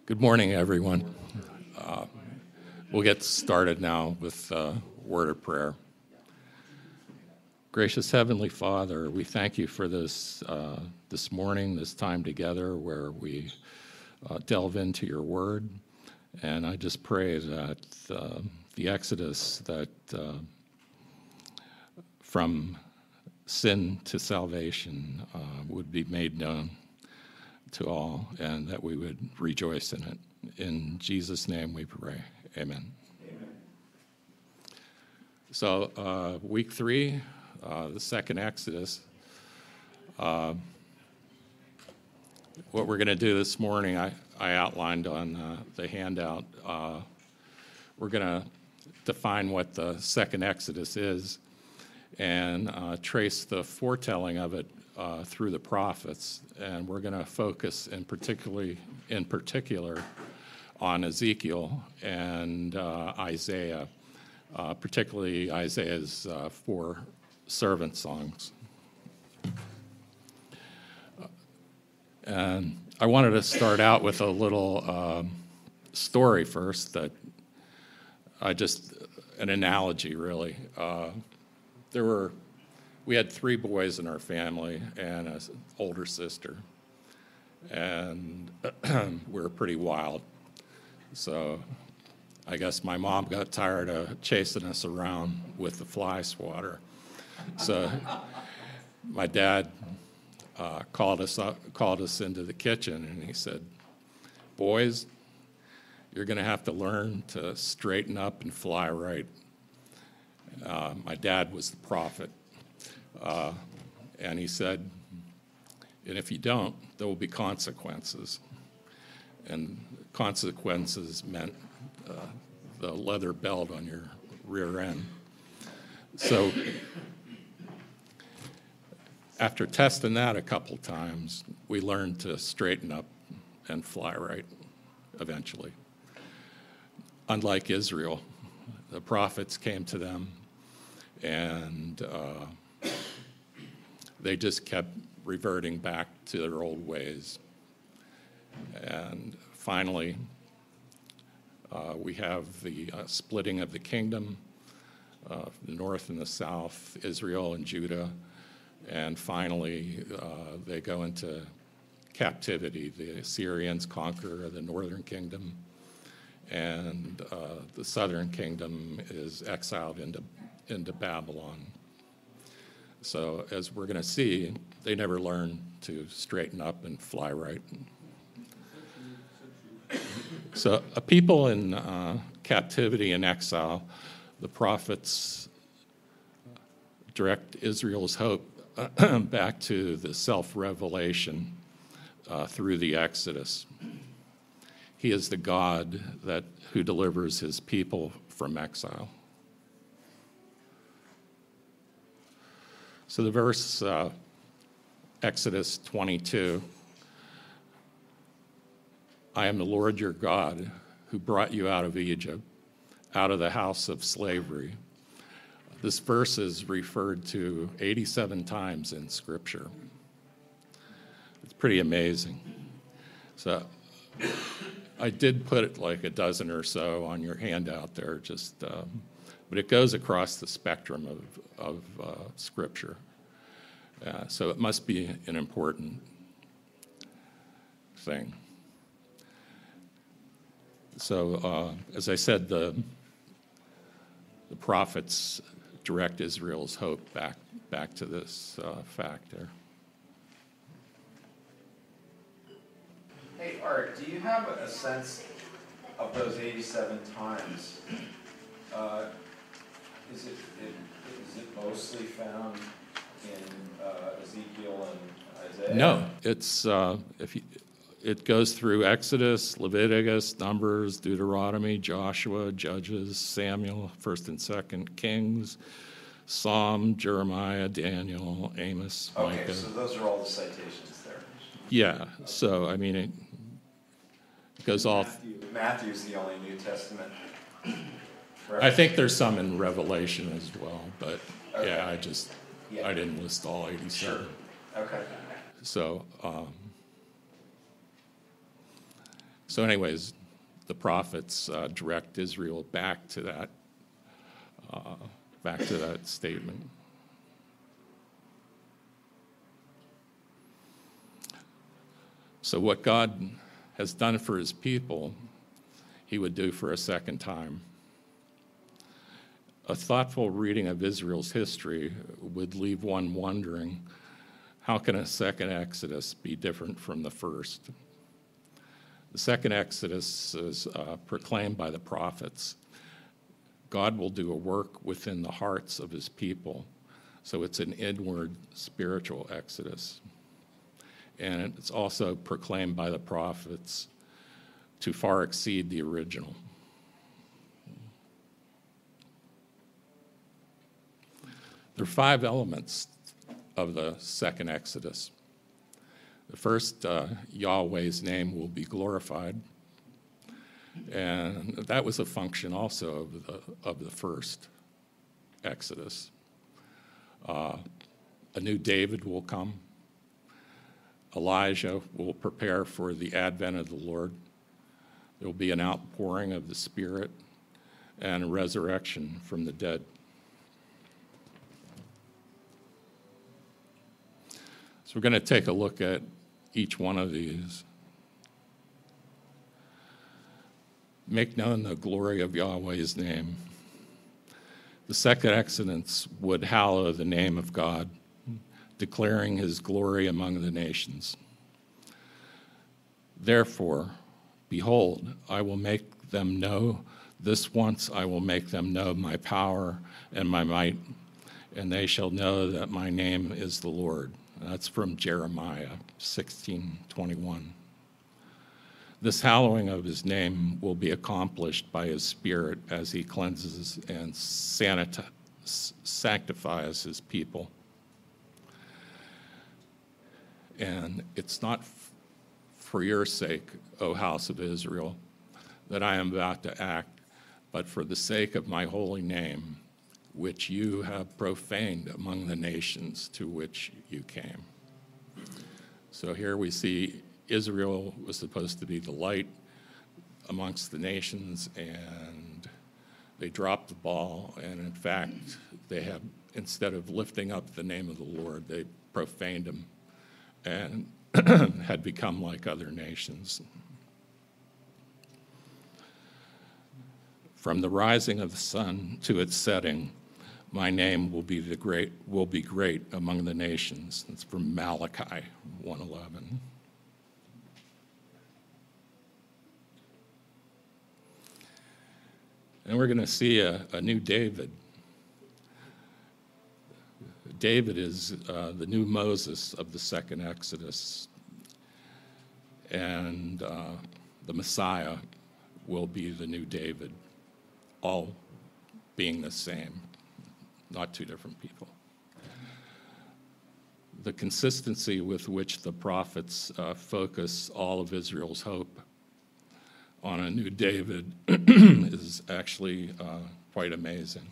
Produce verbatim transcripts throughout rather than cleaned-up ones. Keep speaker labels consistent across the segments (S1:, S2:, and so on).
S1: Good morning, everyone. Uh, we'll get started now with a word of prayer. Gracious Heavenly Father, we thank you for this uh, this morning, this time together where we uh, delve into your word. And I just pray that uh, the exodus that uh, from sin to salvation uh, would be made known to all, and that we would rejoice in it. In Jesus' name we pray. Amen. Amen. So uh, week three, uh, the second Exodus. Uh, what we're going to do this morning, I, I outlined on uh, the handout. Uh, we're going to define what the second Exodus is and uh, trace the foretelling of it Uh, through the prophets, and we're going to focus in particularly in particular on Ezekiel and uh, Isaiah, uh, particularly Isaiah's uh, four servant songs. Uh, and I wanted to start out with a little uh, story first that I just an analogy really. Uh, there were. We had three boys in our family and an older sister, and we were pretty wild. So I guess my mom got tired of chasing us around with the fly swatter. So my dad uh, called us up, called us into the kitchen, and he said, "Boys, you're going to have to learn to straighten up and fly right." Uh, my dad was the prophet. Uh, and he said, and if you don't, there will be consequences. And consequences meant uh, the leather belt on your rear end. So after testing that a couple times, we learned to straighten up and fly right eventually. Unlike Israel, the prophets came to them and uh, they just kept reverting back to their old ways. And finally, uh, we have the uh, splitting of the kingdom, uh, the north and the south, Israel and Judah. And finally, uh, they go into captivity. The Assyrians conquer the northern kingdom, and uh, the southern kingdom is exiled into, into Babylon. So as we're going to see, they never learn to straighten up and fly right. So a people in uh, captivity and exile, the prophets direct Israel's hope uh, back to the self-revelation uh, through the Exodus. He is the God that who delivers his people from exile. So the verse, uh, Exodus twenty-two, I am the Lord your God who brought you out of Egypt, out of the house of slavery. This verse is referred to eighty-seven times in Scripture. It's pretty amazing. So I did put it like a dozen or so on your handout there, just, um, but it goes across the spectrum of, of uh, Scripture. Uh, so it must be an important thing. So uh, as I said, the, the prophets direct Israel's hope back, back to this uh, fact there.
S2: Hey, Art, do you have a sense of those eighty-seven times? Uh, is it, it is it mostly found in uh, Ezekiel and Isaiah?
S1: No, it's uh, if you, it goes through Exodus, Leviticus, Numbers, Deuteronomy, Joshua, Judges, Samuel, First and Second Kings, Psalm, Jeremiah, Daniel, Amos,
S2: okay,
S1: Micah.
S2: So those are all the citations there.
S1: Yeah. So I mean, it goes all.
S2: Matthew. Matthew's the only New Testament.
S1: I think there's some in Revelation as well, but
S2: okay.
S1: yeah, I just
S2: yeah.
S1: I didn't list all eighty-seven.
S2: Sure. Okay.
S1: So, um, So anyways, the prophets uh, direct Israel back to that, uh, back to that statement. So what God has done for his people, he would do for a second time. A thoughtful reading of Israel's history would leave one wondering, how can a second Exodus be different from the first? The second Exodus is uh, proclaimed by the prophets. God will do a work within the hearts of his people. So it's an inward spiritual exodus. And it's also proclaimed by the prophets to far exceed the original. There are five elements of the second Exodus. The first, uh, Yahweh's name will be glorified. And that was a function also of the, of the first Exodus. Uh, a new David will come. Elijah will prepare for the advent of the Lord. There will be an outpouring of the Spirit and a resurrection from the dead. So we're going to take a look at each one of these. Make known the glory of Yahweh's name. The second Exodus would hallow the name of God, declaring his glory among the nations. Therefore, behold, I will make them know, this once I will make them know my power and my might, and they shall know that my name is the Lord. That's from Jeremiah sixteen twenty-one. This hallowing of his name will be accomplished by his Spirit as he cleanses and sanita- sanctifies his people. And it's not f- for your sake, O house of Israel, that I am about to act, but for the sake of my holy name, which you have profaned among the nations to which you came. So here we see Israel was supposed to be the light amongst the nations, and they dropped the ball, and in fact, they have, instead of lifting up the name of the Lord, they profaned him and had become like other nations. From the rising of the sun to its setting, my name will be the great will be great among the nations. It's from Malachi one eleven. And we're going to see a, a new David. David is uh, the new Moses of the second Exodus. And uh, the Messiah will be the new David, all being the same, not two different people. The consistency with which the prophets uh, focus all of Israel's hope on a new David is actually uh, quite amazing.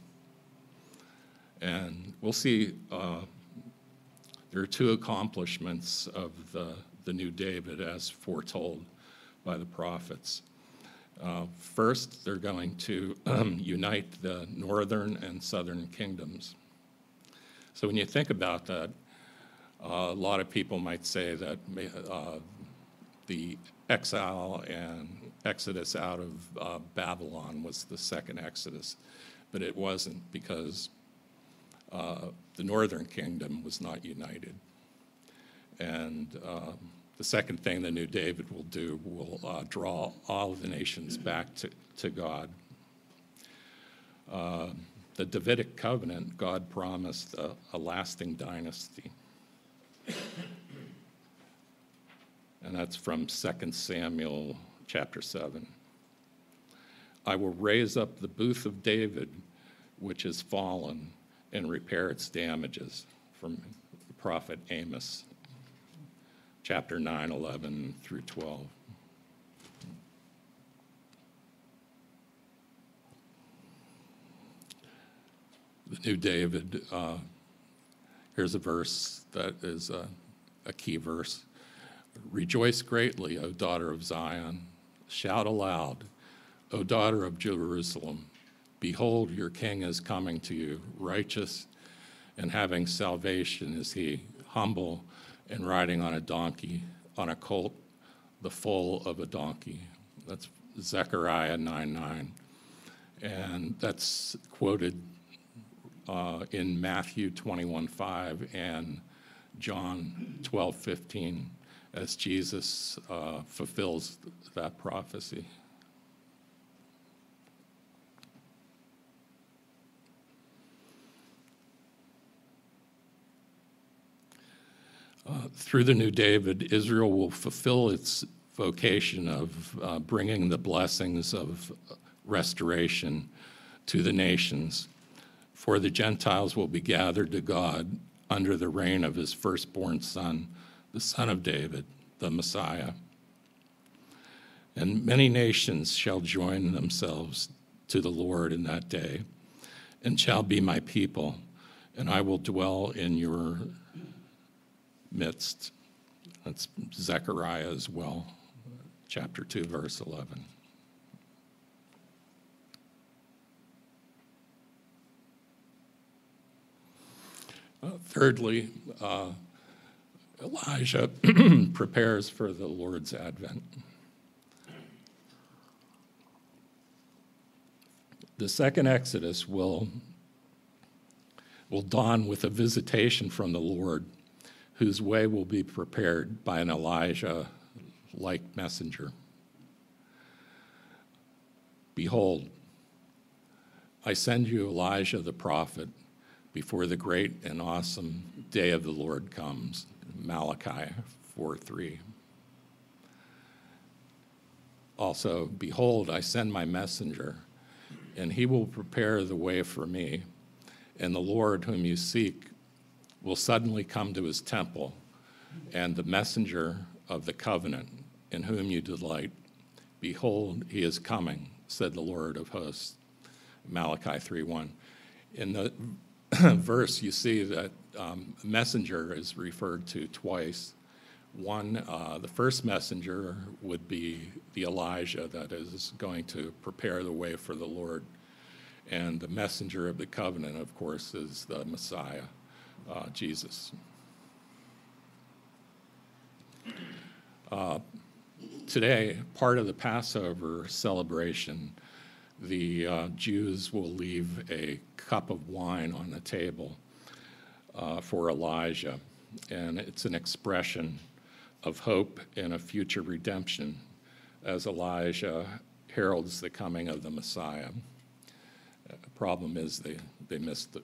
S1: And we'll see uh, there are two accomplishments of the, the new David as foretold by the prophets. Uh, first, they're going to um, unite the northern and southern kingdoms. So when you think about that, uh, a lot of people might say that uh, the exile and exodus out of uh, Babylon was the second Exodus, but it wasn't, because uh, the northern kingdom was not united. And uh, the second thing the new David will do will uh, draw all of the nations back to, to God. Uh, the Davidic covenant, God promised a, a lasting dynasty. And that's from Second Samuel chapter seven. I will raise up the booth of David, which has fallen, and repair its damages, from the prophet Amos, chapter nine, eleven through twelve. The new David, uh, here's a verse that is a, a key verse. Rejoice greatly, O daughter of Zion. shout aloud, O daughter of Jerusalem, behold, your king is coming to you, righteous and having salvation is he, humble and riding on a donkey, on a colt, the foal of a donkey. That's Zechariah nine nine. And that's quoted uh, in Matthew twenty-one five and John twelve fifteen as Jesus uh, fulfills that prophecy. Uh, through the new David, Israel will fulfill its vocation of uh, bringing the blessings of restoration to the nations. For the Gentiles will be gathered to God under the reign of his firstborn son, the son of David, the Messiah. And many nations shall join themselves to the Lord in that day, and shall be my people, and I will dwell in your midst. That's Zechariah as well, chapter two, verse eleven. Uh, thirdly, uh, Elijah prepares for the Lord's advent. The second Exodus will, will dawn with a visitation from the Lord, whose way will be prepared by an Elijah-like messenger. Behold, I send you Elijah the prophet before the great and awesome day of the Lord comes. Malachi four three. Also, behold, I send my messenger, and he will prepare the way for me, and the Lord whom you seek will suddenly come to his temple, and the messenger of the covenant in whom you delight, behold, he is coming, said the Lord of hosts. Malachi three one. In the verse, you see that um, messenger is referred to twice. One, uh, the first messenger would be the Elijah that is going to prepare the way for the Lord. And the messenger of the covenant, of course, is the Messiah, uh, Jesus. Uh, today, part of the Passover celebration, the uh, Jews will leave a cup of wine on the table uh, for Elijah, and it's an expression of hope and a future redemption as Elijah heralds the coming of the Messiah. The problem is they, they missed it.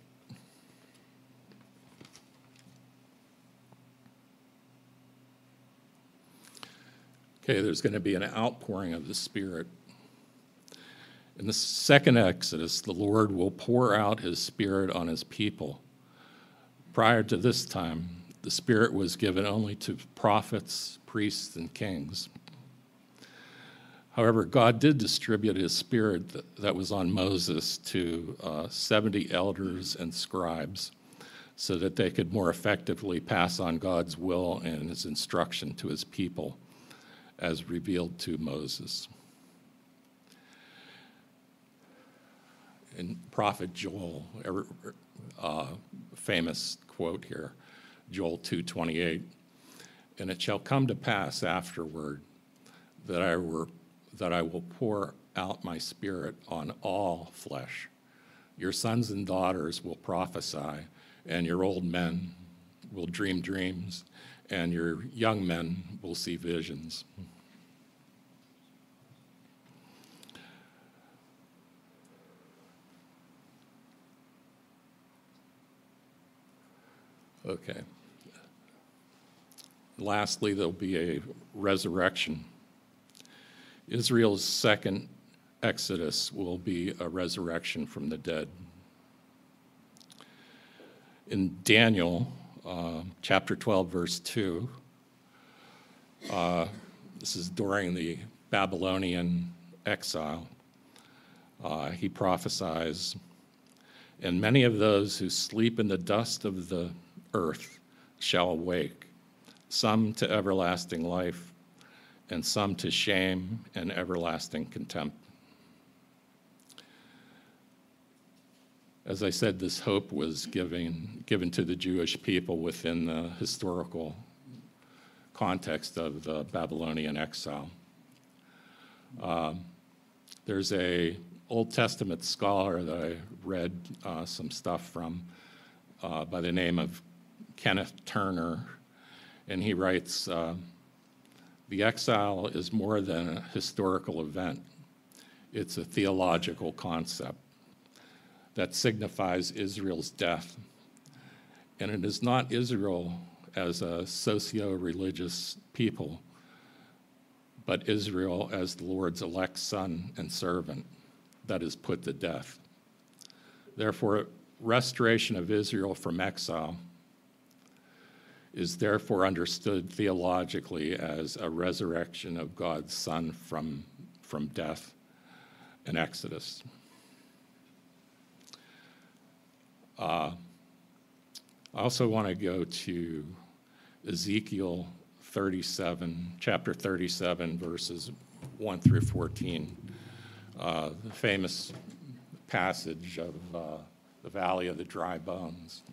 S1: Okay, there's going to be an outpouring of the Spirit. In the second Exodus, the Lord will pour out his Spirit on his people. Prior to this time, the Spirit was given only to prophets, priests, and kings. However, God did distribute his Spirit that, that was on Moses to uh, seventy elders and scribes so that they could more effectively pass on God's will and his instruction to his people as revealed to Moses. In Prophet Joel, uh, famous quote here, Joel two twenty-eight, and it shall come to pass afterward that I were, that I will pour out my Spirit on all flesh. Your sons and daughters will prophesy, and your old men will dream dreams, and your young men will see visions. Okay. Lastly, there'll be a resurrection. Israel's second Exodus will be a resurrection from the dead. In Daniel, uh, chapter twelve, verse two, uh, this is during the Babylonian exile, uh, he prophesies, and many of those who sleep in the dust of the earth shall awake, some to everlasting life, and some to shame and everlasting contempt. As I said, this hope was given, given to the Jewish people within the historical context of the Babylonian exile. Um, there's a Old Testament scholar that I read uh, some stuff from uh, by the name of Kenneth Turner, and he writes, uh, the exile is more than a historical event. It's a theological concept that signifies Israel's death. And it is not Israel as a socio-religious people, but Israel as the Lord's elect son and servant that is put to death. Therefore, restoration of Israel from exile is therefore understood theologically as a resurrection of God's Son from, from death and Exodus. Uh, I also want to go to Ezekiel thirty-seven, chapter thirty-seven, verses one through fourteen, uh, the famous passage of uh, the Valley of the Dry Bones.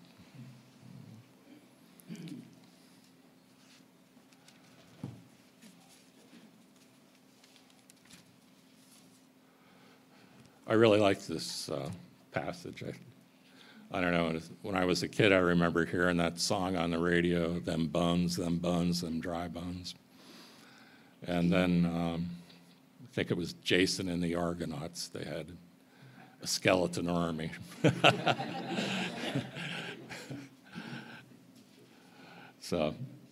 S1: I really like this uh, passage. I, I don't know, when I was a kid, I remember hearing that song on the radio, them bones, them bones, them dry bones. And then um, I think it was Jason and the Argonauts. They had a skeleton army. So,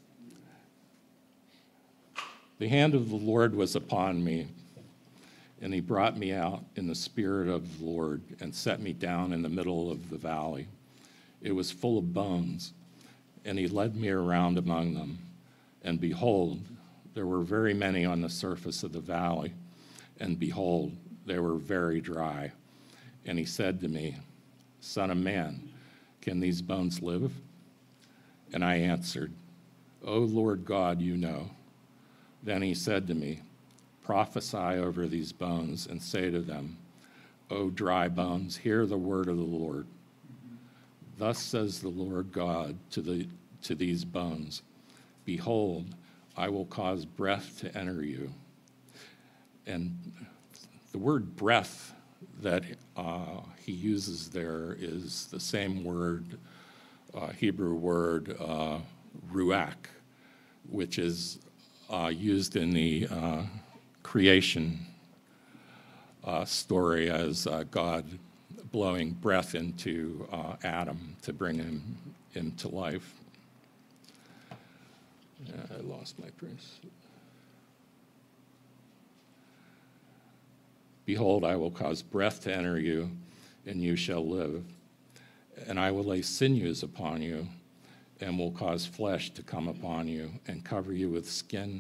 S1: the hand of the Lord was upon me, and he brought me out in the spirit of the Lord and set me down in the middle of the valley. It was full of bones, and he led me around among them. And behold, there were very many on the surface of the valley, and behold, they were very dry. And he said to me, Son of man, can these bones live? And I answered, O Lord God, you know. Then he said to me, prophesy over these bones and say to them, O dry bones, hear the word of the Lord. Thus says the Lord God to, the, to these bones, behold, I will cause breath to enter you. And the word breath that uh, he uses there is the same word, uh, Hebrew word, uh, ruach, which is uh, used in the uh, creation uh, story as uh, God blowing breath into uh, Adam to bring him into life. Yeah, I lost my place. Behold, I will cause breath to enter you, and you shall live. And I will lay sinews upon you, and will cause flesh to come upon you, and cover you with skin,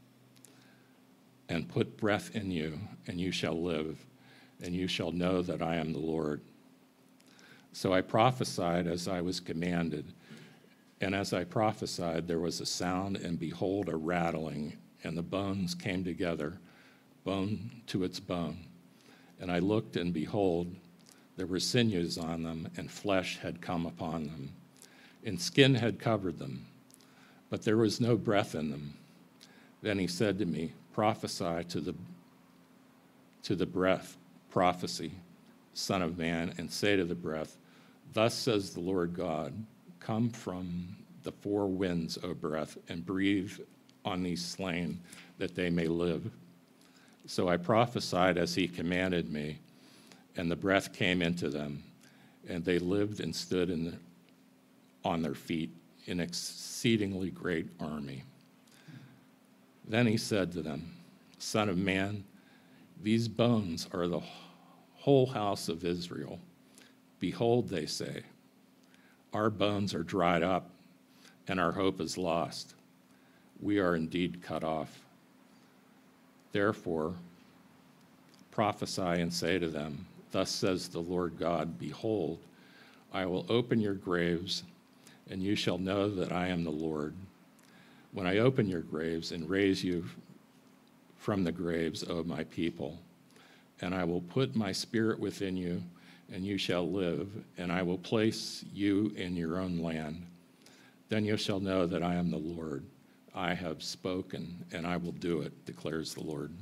S1: and put breath in you, and you shall live, and you shall know that I am the Lord. So I prophesied as I was commanded, and as I prophesied, there was a sound, and behold, a rattling, and the bones came together, bone to its bone. And I looked, and behold, there were sinews on them, and flesh had come upon them, and skin had covered them, but there was no breath in them. Then he said to me, prophesy to the, to the breath, prophecy, Son of man, and say to the breath, thus says the Lord God, come from the four winds, O breath, and breathe on these slain, that they may live. So I prophesied as he commanded me, and the breath came into them, and they lived and stood in the, on their feet, an exceedingly great army. Then he said to them, Son of man, these bones are the whole house of Israel. Behold, they say, our bones are dried up, and our hope is lost. We are indeed cut off. Therefore, prophesy and say to them, thus says the Lord God, behold, I will open your graves, and you shall know that I am the Lord. When I open your graves and raise you from the graves, O my people. And I will put my spirit within you, and you shall live, and I will place you in your own land. Then you shall know that I am the Lord. I have spoken, and I will do it, declares the Lord.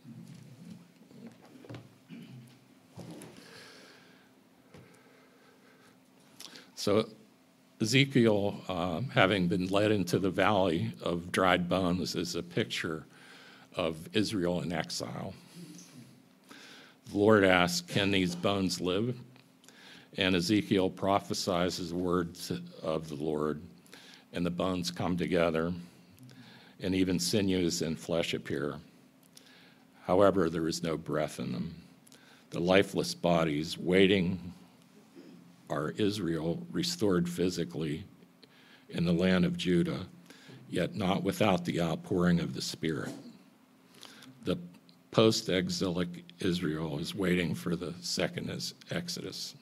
S1: So Ezekiel, uh, having been led into the valley of dried bones, is a picture of Israel in exile. The Lord asks, can these bones live? And Ezekiel prophesies the words of the Lord, and the bones come together, and even sinews and flesh appear. However, there is no breath in them. The lifeless bodies waiting are Israel restored physically in the land of Judah, yet not without the outpouring of the Spirit. The post-exilic Israel is waiting for the second Exodus.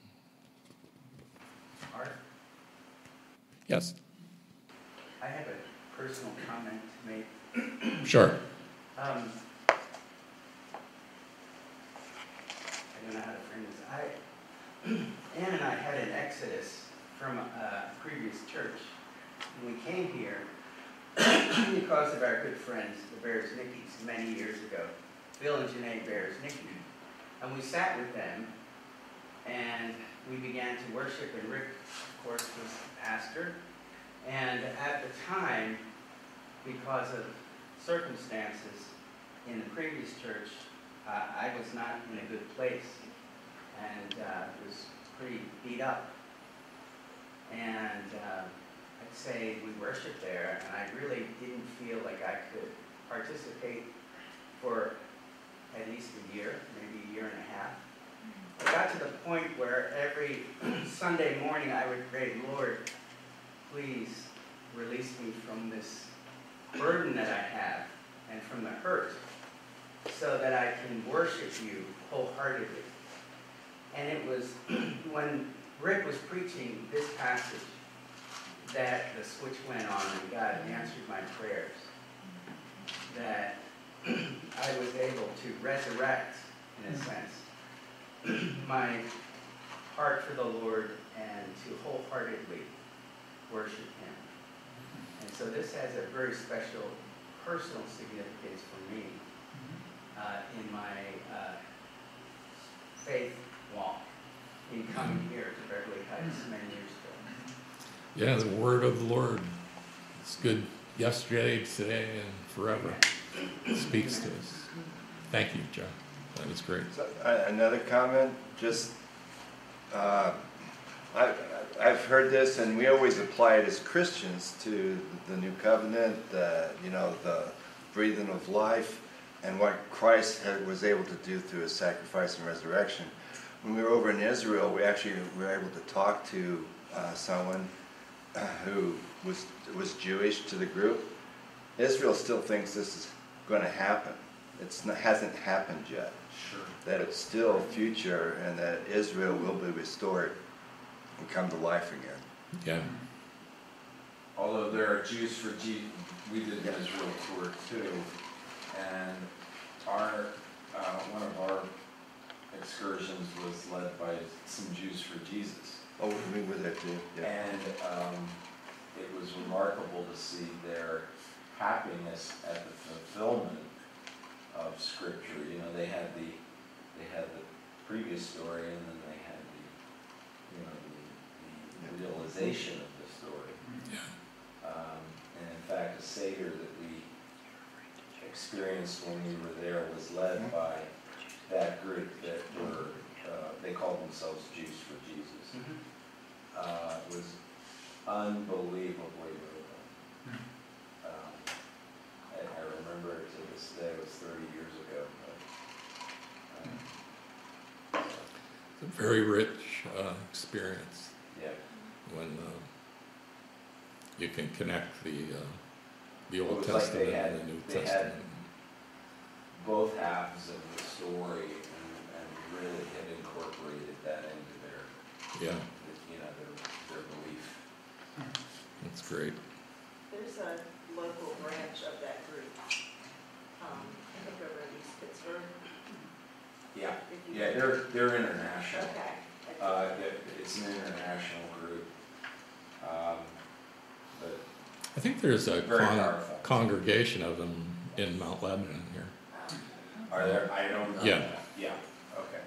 S3: Art,
S1: Yes?
S3: I have a personal comment to make.
S1: Sure.
S3: Um, I don't know how to frame this. I, Ann and I had an exodus from a previous church. When we came here, because of our good friends, the Beresnickis, many years ago, Bill and Janae Beresnicki, and we sat with them, and we began to worship, and Rick, of course, was pastor. And at the time, because of circumstances in the previous church, uh, I was not in a good place, and uh, was pretty beat up. And uh, I'd say we worshiped there, and I really didn't feel like I could participate for at least a year, maybe a year and a half. I got to the point where every Sunday morning I would pray, Lord, please release me from this burden that I have and from the hurt so that I can worship you wholeheartedly. And it was when Rick was preaching this passage that the switch went on and God answered my prayers, that I was able to resurrect, in a sense, my heart for the Lord and to wholeheartedly worship Him. And so this has a very special personal significance for me uh, in my uh, faith walk in coming here to Beverly Heights many years ago.
S1: Yeah, the word of the Lord. It's good yesterday, today, and forever. It speaks to us. Thank you, John. That was great.
S4: So, uh, another comment, just, uh, I, I've heard this, and we always apply it as Christians to the new covenant, uh, you know, the breathing of life, and what Christ had, was able to do through his sacrifice and resurrection. When we were over in Israel, we actually were able to talk to uh, someone uh, who was was Jewish to the group. Israel still thinks this is going to happen. It hasn't happened yet.
S2: Sure.
S4: That it's still future, and that Israel will be restored and come to life again.
S1: Yeah.
S2: Although there are Jews for Jesus, we did an Israel tour too, and our uh, one of our excursions was led by some Jews for Jesus.
S4: Oh, we were there too. Yeah.
S2: And um, it was remarkable to see their happiness at the fulfillment of Scripture. You know, they had the they had the previous story, and then they had the you know the, the realization of the story.
S1: Yeah.
S2: Um, and in fact, a Seder that we experienced when we were there was led by that group that were, uh, they called themselves Jews for Jesus.
S3: Mm-hmm.
S2: Uh, it was unbelievably moving. Um, I, I remember it to this day, it was thirty years ago. But, um,
S1: It's a very rich uh, experience
S2: yeah.
S1: when uh, you can connect the uh, the
S2: It
S1: Old
S2: was like
S1: Testament
S2: they had-
S1: and the New
S2: they had
S1: Testament.
S2: both halves of the story and, and really had incorporated that into their,
S1: Yeah,
S2: you know, their, their belief.
S1: that's great.
S5: There's a local branch of that group um, took over East Pittsburgh?
S2: Yeah,
S5: If you-
S2: yeah, they're, they're international.
S5: Okay.
S2: Uh, it- it's an international group. Um, But
S1: I think there's a
S2: Very
S1: con-
S2: powerful.
S1: congregation of them in Mount Lebanon here.
S2: are there, I don't know.
S1: Yeah.
S2: that. Yeah, okay.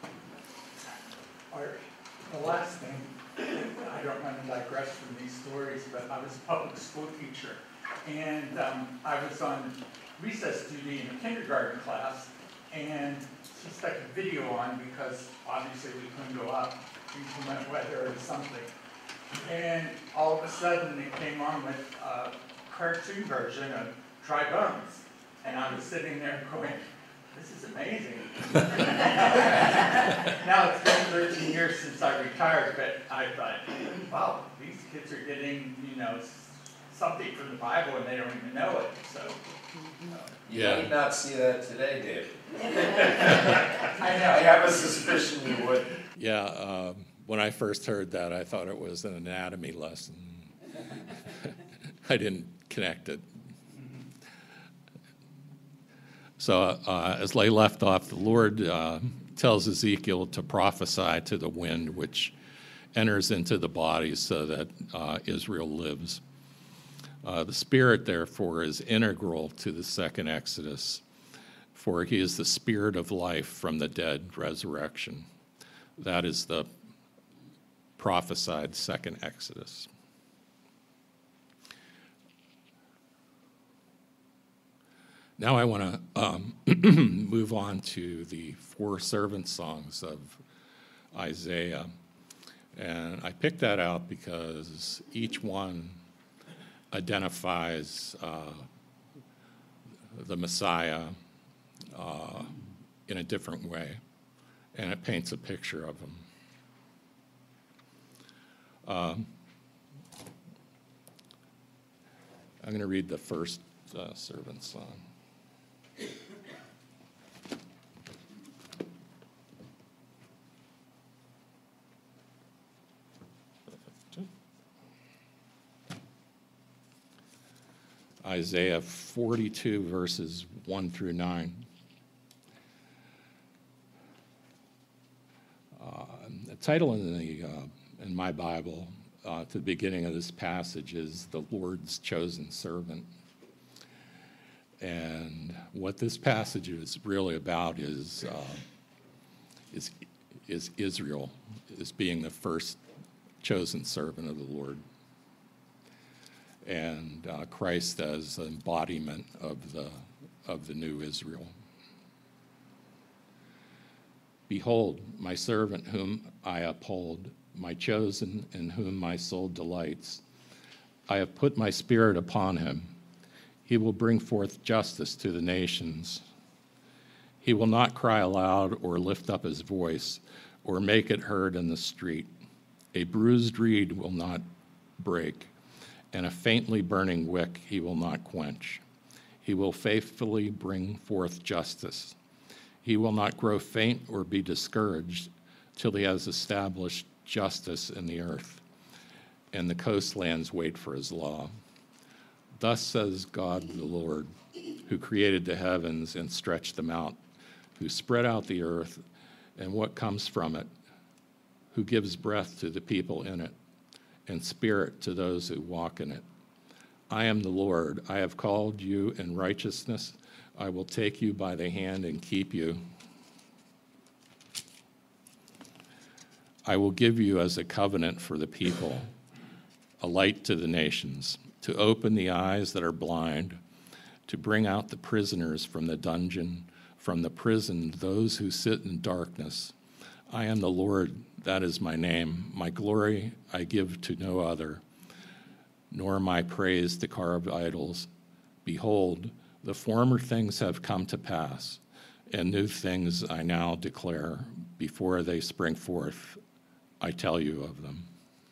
S6: Art, the last thing, I don't want to digress from these stories, but I was a public school teacher. And um, I was on recess duty in a kindergarten class, and she stuck a video on because obviously we couldn't go out, inclement weather or something. And all of a sudden it came on with a cartoon version of Dry Bones. And I was sitting there going, this is amazing. Now it's been thirteen years since I retired, but I thought, wow, these kids are getting, you know, s- something from the Bible and they don't even know it, so.
S2: You
S1: Yeah.
S2: might not see that today, Dave.
S6: I
S2: I
S6: know.
S2: have a suspicion you would.
S1: Yeah, um, when I first heard that, I thought it was an anatomy lesson. I didn't connect it. So uh, as Lay left off, the Lord uh, tells Ezekiel to prophesy to the wind, which enters into the body so that uh, Israel lives. Uh, the Spirit, therefore, is integral to the second Exodus, for he is the Spirit of life from the dead resurrection. That is the prophesied second Exodus. Now I want to um, move on to the four servant songs of Isaiah. And I picked that out because each one identifies uh, the Messiah uh, in a different way, and it paints a picture of him. Um, I'm going to read the first uh, servant song. Isaiah forty-two, verses one through nine. Uh, the title in the uh, in my Bible uh, to the beginning of this passage is "The Lord's Chosen Servant," and what this passage is really about is uh, is is Israel is being the first chosen servant of the Lord, and uh, Christ as the embodiment of the of the new Israel. Behold, my servant whom I uphold, my chosen in whom my soul delights. I have put my spirit upon him. He will bring forth justice to the nations. He will not cry aloud or lift up his voice or make it heard in the street. A bruised reed will not break, and a faintly burning wick he will not quench. He will faithfully bring forth justice. He will not grow faint or be discouraged till he has established justice in the earth, and the coastlands wait for his law. Thus says God the Lord, who created the heavens and stretched them out, who spread out the earth and what comes from it, who gives breath to the people in it, and spirit to those who walk in it. I am the Lord. I have called you in righteousness. I will take you by the hand and keep you. I will give you as a covenant for the people, a light to the nations, to open the eyes that are blind, to bring out the prisoners from the dungeon, from the prison those who sit in darkness. I am the Lord, that is my name. My glory I give to no other, nor my praise to carved idols. Behold, the former things have come to pass, and new things I now declare. Before they spring forth, I tell you of them.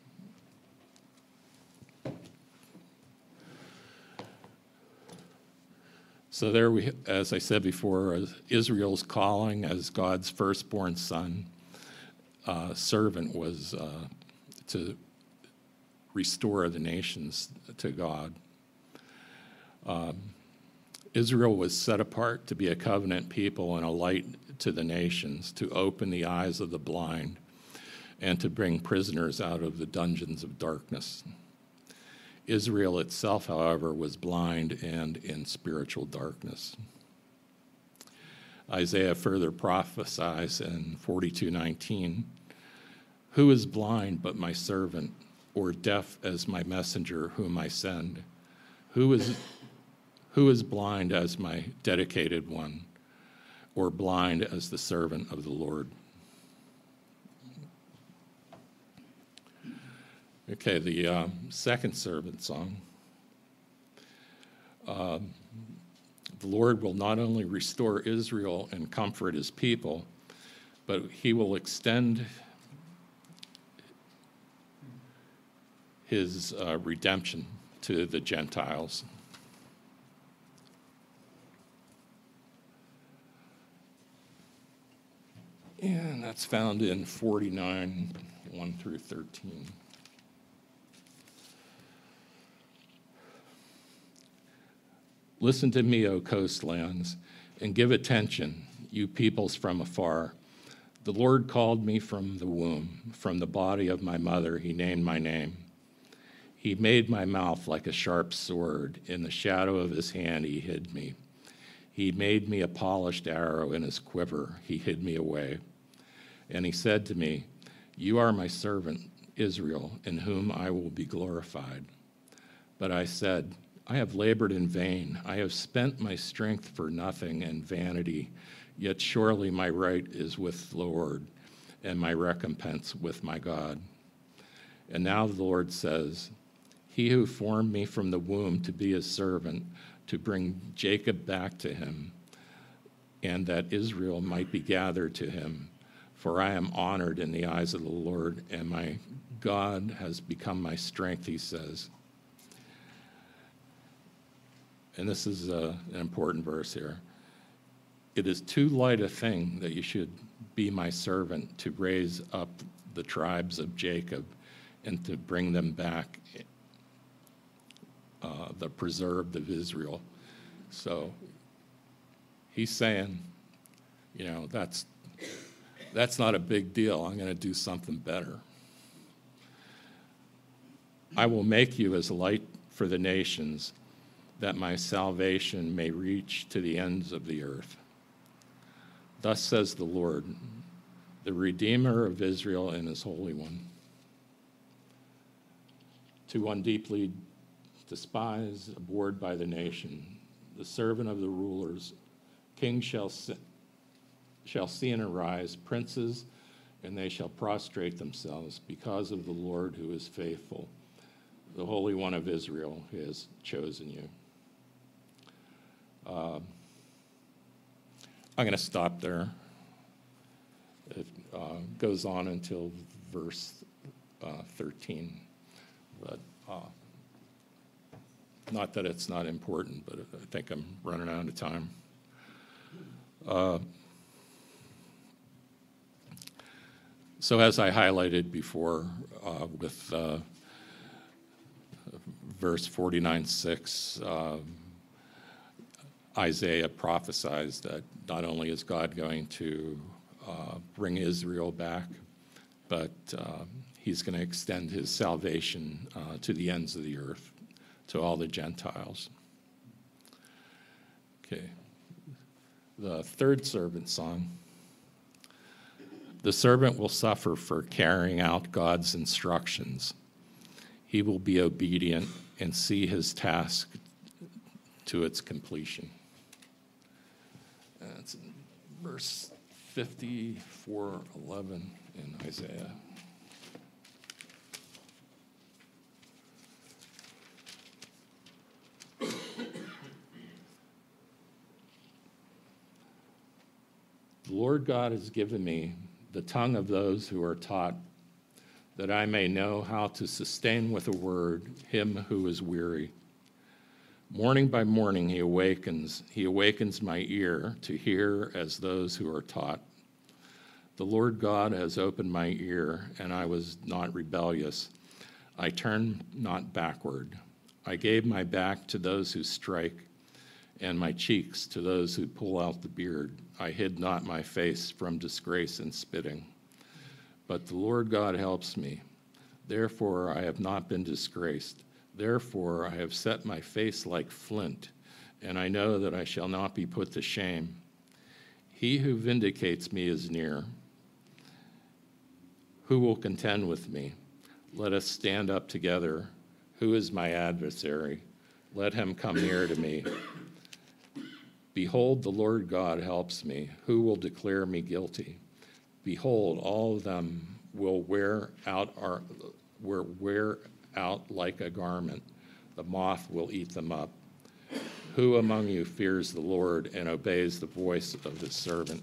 S1: So there we, as I said before, Israel's calling as God's firstborn son, uh, servant was uh, to restore the nations to God. Um, Israel was set apart to be a covenant people and a light to the nations, to open the eyes of the blind, and to bring prisoners out of the dungeons of darkness. Israel itself, however, was blind and in spiritual darkness. Isaiah further prophesies in forty-two nineteen, "Who is blind but my servant, or deaf as my messenger whom I send? Who is, who is blind as my dedicated one, or blind as the servant of the Lord?" Okay, the uh, second servant song. Uh, the Lord will not only restore Israel and comfort his people, but he will extend his uh, redemption to the Gentiles. And that's found in forty-nine, one through thirteen. "Listen to me, O coastlands, and give attention, you peoples from afar. The Lord called me from the womb, from the body of my mother he named my name. He made my mouth like a sharp sword. In the shadow of his hand he hid me. He made me a polished arrow in his quiver. He hid me away. And he said to me, 'You are my servant, Israel, in whom I will be glorified.' But I said, 'I have labored in vain. I have spent my strength for nothing and vanity. Yet surely my right is with the Lord, and my recompense with my God.' And now the Lord says, 'He who formed me from the womb to be his servant, to bring Jacob back to him, and that Israel might be gathered to him. For I am honored in the eyes of the Lord, and my God has become my strength,' he says." And this is uh, an important verse here. "It is too light a thing that you should be my servant, to raise up the tribes of Jacob and to bring them back, uh, the preserved of Israel." So he's saying, you know, that's, that's not a big deal. I'm going to do something better. "I will make you as light for the nations, that my salvation may reach to the ends of the earth. Thus says the Lord, the Redeemer of Israel and his Holy One. To one deeply despised, abhorred by the nation, the servant of the rulers, kings shall see, shall see and arise, princes, and they shall prostrate themselves because of the Lord who is faithful, the Holy One of Israel who has chosen you." Uh, I'm going to stop there. It uh, goes on until verse uh, thirteen, but uh, not that it's not important, but I think I'm running out of time. Uh, so as I highlighted before uh, with uh, verse forty-nine six, uh, Isaiah prophesies that not only is God going to uh, bring Israel back, but uh, he's going to extend his salvation uh, to the ends of the earth, to all the Gentiles. Okay. The third servant song. "The servant will suffer for carrying out God's instructions. He will be obedient and see his task to its completion." That's in verse fifty-four eleven in Isaiah. "The Lord God has given me the tongue of those who are taught, that I may know how to sustain with a word him who is weary. Morning by morning he awakens, he awakens my ear to hear as those who are taught. The Lord God has opened my ear, and I was not rebellious. I turned not backward. I gave my back to those who strike, and my cheeks to those who pull out the beard. I hid not my face from disgrace and spitting. But the Lord God helps me. Therefore I have not been disgraced. Therefore I have set my face like flint, and I know that I shall not be put to shame. He who vindicates me is near. Who will contend with me? Let us stand up together. Who is my adversary? Let him come near to me. Behold, the Lord God helps me. Who will declare me guilty? Behold, all of them will wear out our, will wear out like a garment. The moth will eat them up. Who among you fears the Lord and obeys the voice of his servant?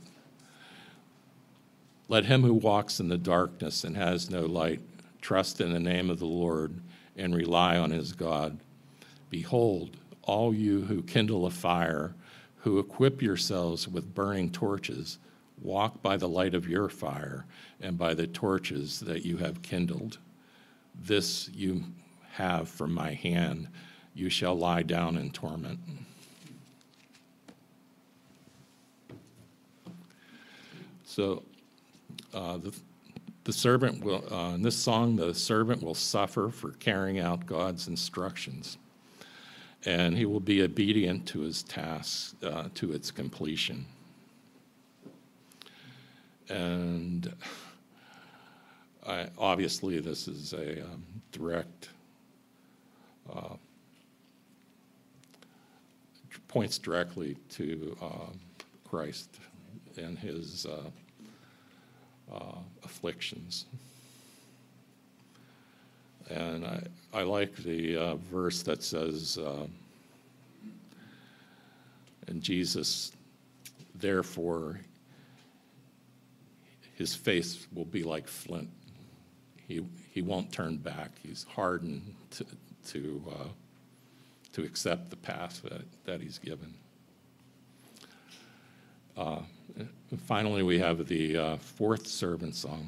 S1: Let him who walks in the darkness and has no light trust in the name of the Lord and rely on his God. Behold, all you who kindle a fire, who equip yourselves with burning torches, walk by the light of your fire and by the torches that you have kindled. This you have from my hand. You shall lie down in torment. So uh, the, the servant will, uh, in this song, the servant will suffer for carrying out God's instructions, and he will be obedient to his task, uh, to its completion. And I, obviously this is a um, direct, uh, points directly to uh, Christ and his uh, uh, afflictions. And I, I like the uh, verse that says, uh, and Jesus, therefore, his face will be like flint. He he won't turn back. He's hardened to to uh, to accept the path that, that he's given. Uh, and finally, we have the uh, fourth servant song.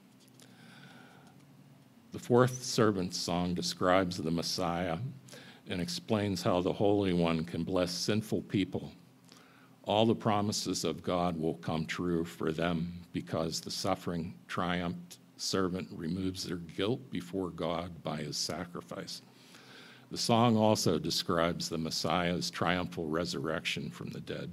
S1: The fourth servant song describes the Messiah and explains how the Holy One can bless sinful people. All the promises of God will come true for them because the suffering, triumphant servant removes their guilt before God by his sacrifice. The song also describes the Messiah's triumphal resurrection from the dead.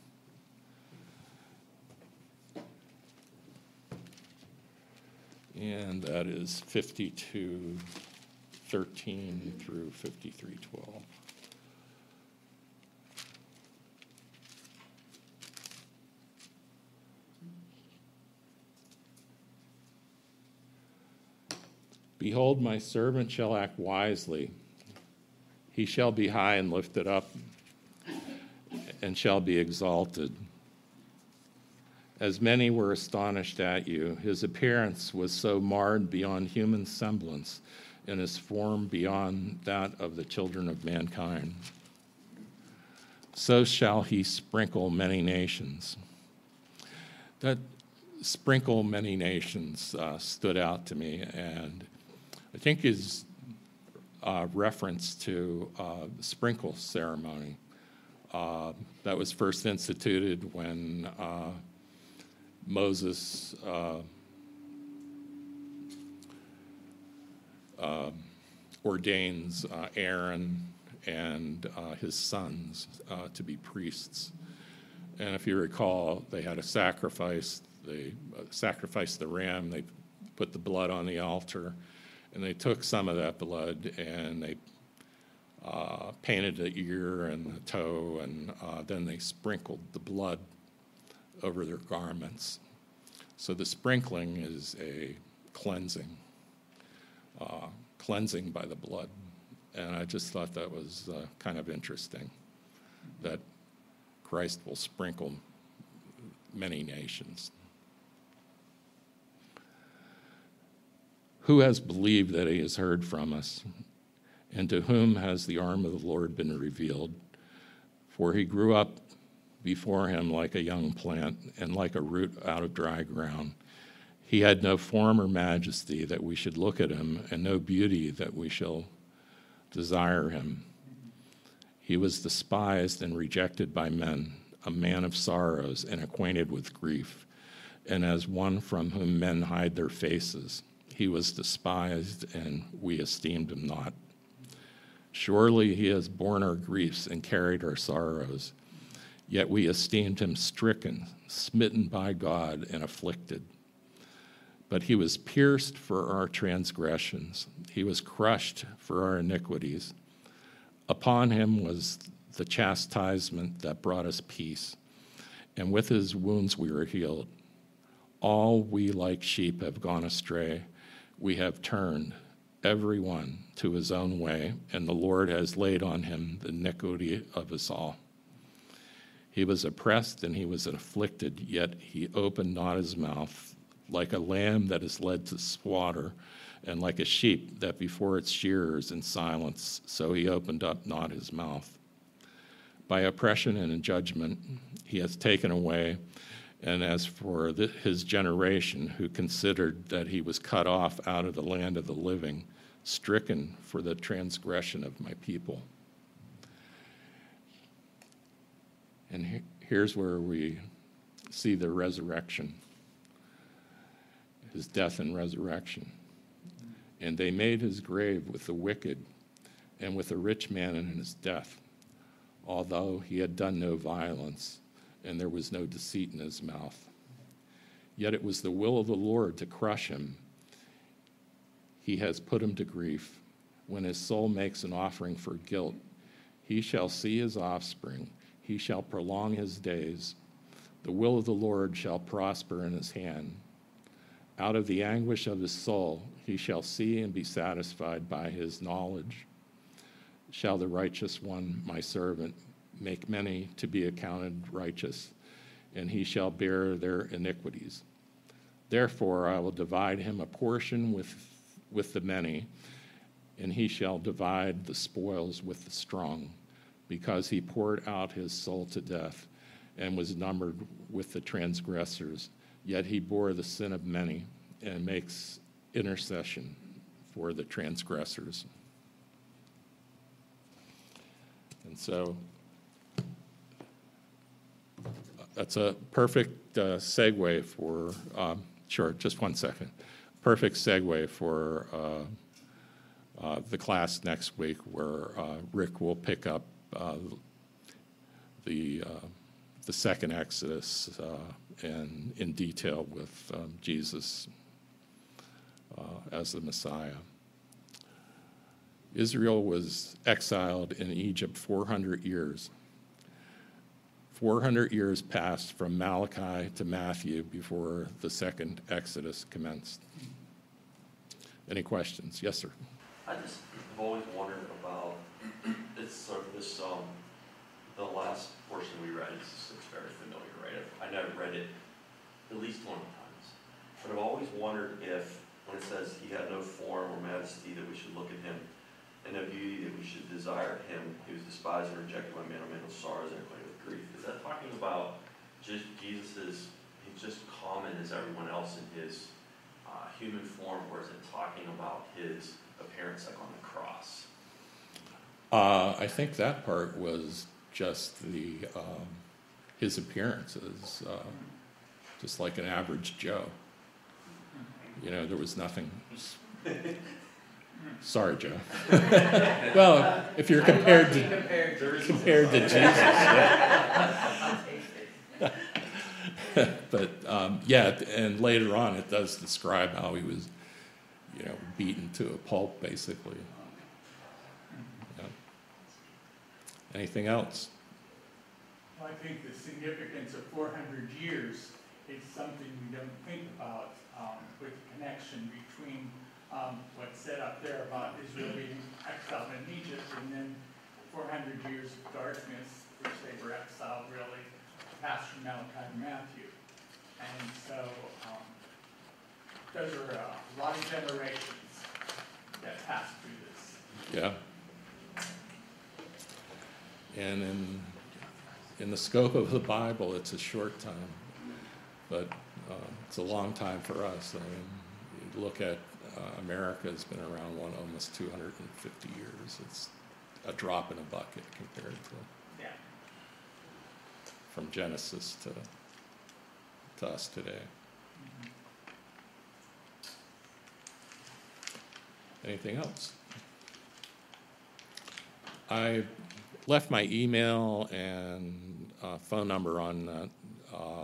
S1: And that is fifty-two thirteen through fifty-three twelve. Behold, my servant shall act wisely. He shall be high and lifted up, and shall be exalted. As many were astonished at you, his appearance was so marred beyond human semblance, and his form beyond that of the children of mankind. So shall he sprinkle many nations. That sprinkle many nations uh, stood out to me, and I think is a reference to uh, the sprinkle ceremony uh, that was first instituted when uh, Moses uh, uh, ordains uh, Aaron and uh, his sons uh, to be priests. And if you recall, they had a sacrifice. They uh, sacrificed the ram. They put the blood on the altar. And they took some of that blood and they uh, painted the ear and the toe, and uh, then they sprinkled the blood over their garments. So the sprinkling is a cleansing, uh, cleansing by the blood. And I just thought that was uh, kind of interesting, that Christ will sprinkle many nations. Who has believed that he has heard from us? And to whom has the arm of the Lord been revealed? For he grew up before him like a young plant and like a root out of dry ground. He had no form or majesty that we should look at him, and no beauty that we shall desire him. He was despised and rejected by men, a man of sorrows and acquainted with grief, and as one from whom men hide their faces. He was despised, and we esteemed him not. Surely he has borne our griefs and carried our sorrows, yet we esteemed him stricken, smitten by God, and afflicted. But he was pierced for our transgressions. He was crushed for our iniquities. Upon him was the chastisement that brought us peace, and with his wounds we were healed. All we like sheep have gone astray. We have turned, every one, to his own way, and the Lord has laid on him the iniquity of us all. He was oppressed and he was afflicted, yet he opened not his mouth. Like a lamb that is led to slaughter, and like a sheep that before its shearers in silence, so he opened up not his mouth. By oppression and in judgment he has taken away. And as for the, his generation, who considered that he was cut off out of the land of the living, stricken for the transgression of my people. And he, here's where we see the resurrection, his death and resurrection. And they made his grave with the wicked and with a rich man in his death, although he had done no violence, and there was no deceit in his mouth. Yet it was the will of the Lord to crush him. He has put him to grief. When his soul makes an offering for guilt, he shall see his offspring. He shall prolong his days. The will of the Lord shall prosper in his hand. Out of the anguish of his soul he shall see and be satisfied by his knowledge. Shall the righteous one, my servant, make many to be accounted righteous, and he shall bear their iniquities. Therefore I will divide him a portion with, with the many, and he shall divide the spoils with the strong, because he poured out his soul to death and was numbered with the transgressors. Yet he bore the sin of many and makes intercession for the transgressors. And so that's a perfect uh, segue for, um, sure, just one second. Perfect segue for uh, uh, the class next week, where uh, Rick will pick up uh, the uh, the second Exodus uh, and in detail with um, Jesus uh, as the Messiah. Israel was exiled in Egypt four hundred years. four hundred years passed from Malachi to Matthew before the second Exodus commenced. Any questions? Yes, sir.
S5: I just have always wondered about, it's sort of this, um, the last portion we read, it's, it's very familiar, right? I know I've read it at least twenty times. But I've always wondered if, when it says he had no form or majesty, that we should look at him, and no beauty, that we should desire him. He was despised and rejected by men, a man of sorrows and acquainted with grief. Is that talking about just Jesus' he's just common as everyone else in his uh, human form, or is it talking about his appearance like on the cross?
S1: Uh, I think that part was just the um, his appearance as uh, just like an average Joe. You know, there was nothing. Sorry, Joe. Well, if you're compared to
S3: compared to
S1: compared to Jesus, yeah. But um, yeah, and later on it does describe how he was, you know, beaten to a pulp, basically. Yeah. Anything else?
S6: Well, I think the significance of four hundred years is something we don't think about um, with the connection between um, what's said up there about Israel being exiled in Egypt, and then four hundred years of darkness, which they were exiled really, passed from Malachi to Matthew. And so um, those are a lot of generations that passed through this.
S1: Yeah. And in in the scope of the Bible, it's a short time, but uh, it's a long time for us. I mean, you look at uh, America has been around one almost two hundred fifty years. It's a drop in a bucket compared to
S6: Yeah.
S1: from Genesis to to us today. Anything else? I left my email and uh, phone number on that uh,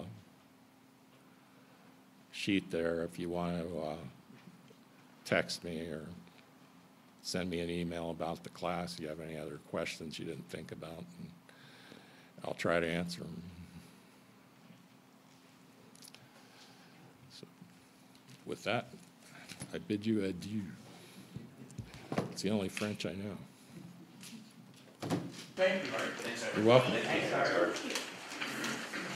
S1: sheet there if you want to uh, text me or send me an email about the class. If you have any other questions you didn't think about, and I'll try to answer them. So, with that, I bid you adieu. It's the only French I know.
S6: Thank you, Art.
S2: Thanks,
S1: You're welcome.
S3: Thanks, Art.